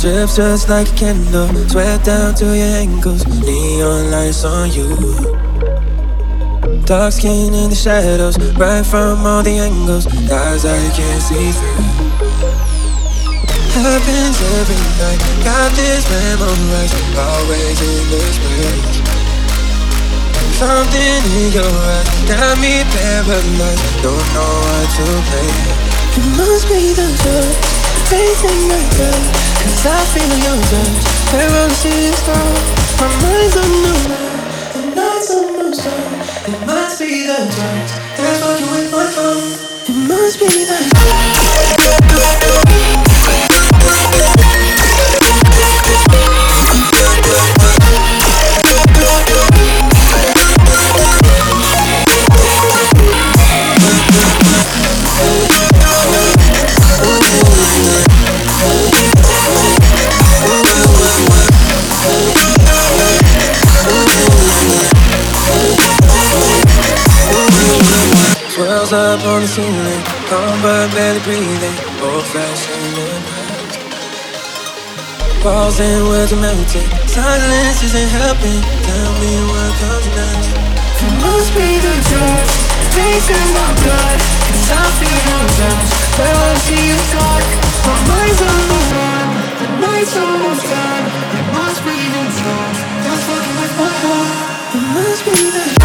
Drips just like a candle, sweat down to your ankles. Neon lights on you. Dark skin in the shadows, right from all the angles. Eyes I can't see through. Happens every night, got this memorized. Always in this place. Something in your eyes got me paralyzed. Don't know what to play. It must be the drugs, faith in my gut. 'Cause I feel your touch, where I see you start. My mind's on the run, the night's almost done. It must be the drugs, that's fucking with my phone. It must be the swirls up on the ceiling, calm but barely breathing. Old-fashioned and past. Walls and words are melting, silence isn't helping. Tell me what comes next. It must be the drugs, faith in my blood. 'Cause I feel your touch, where I see you talk. My mind's on the run, the night's almost done. It must be the drugs, that's fucking with my heart. It must be the